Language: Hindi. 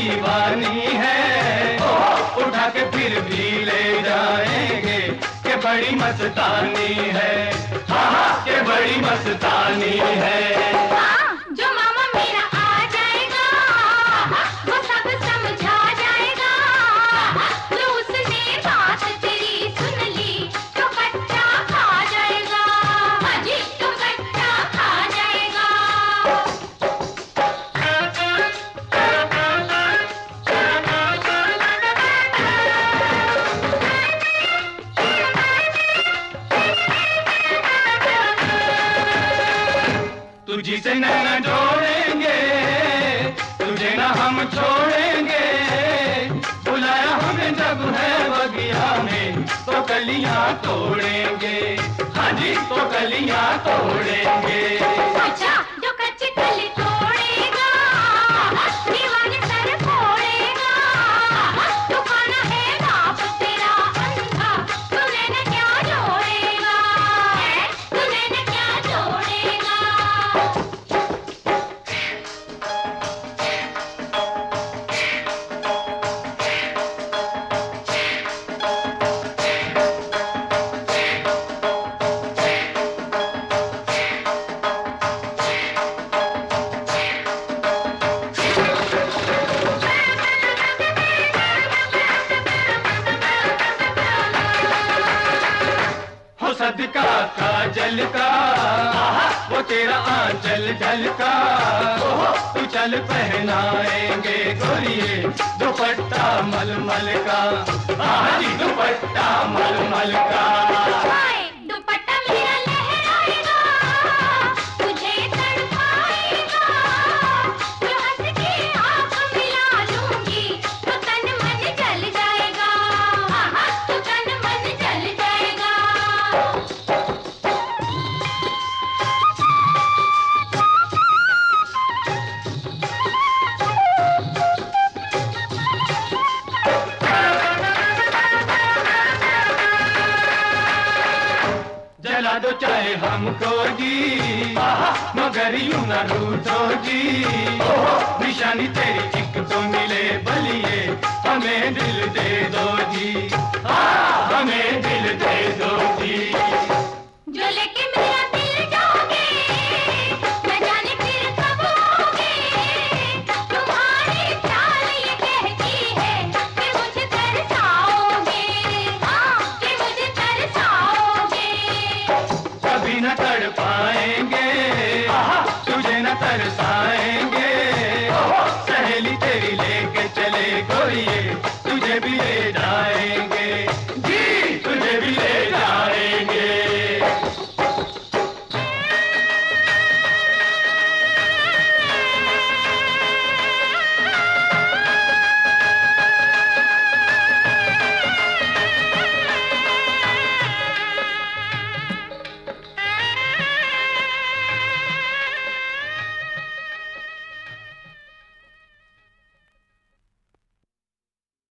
दीवानी है, उठा के फिर भी ले जाएंगे के बड़ी मस्तानी है, हाँ के बड़ी मस्तानी है। जो मामा मेरा आ जाएगा वो सब समझा जाएगा, जो उसने बात तेरी सुन ली तो कच्चा खा जाएगा, हाजी तो कच्चा खा जाएगा। तुझी से न जोड़ेंगे, तुझे न हम छोड़ेंगे, बुलाया हमें जब है बगिया में तो कलियां तोड़ेंगे, हाँ जी तो कलियां तोड़ेंगे। अच्छा जो कच्ची कली तोड़ेगा दीवाने सर फोड़ेगा, तू खाना है बाप तेरा अंधा, तूने न क्या जोड़ेगा, तूने न क्या जोड़ेगा। सदका काजल का वो तेरा आंचल झलका, तू चल पहनाएंगे गोरिये दुपट्टा मलमल का, हाँ जी दुपट्टा मलमल का। दुपट्टा मेरा लहराएगा, तुझे तड़पाएगा, जो हंस के आँख मिला लूंगी तो तन मन जल जाएगा, तो तन मन जल जाएगा। जला दो चाहे हमको जी, मगर यूं न रूठो जी, निशानी तेरी चिक तो मिले बलिए हमें दिल दे दो जी।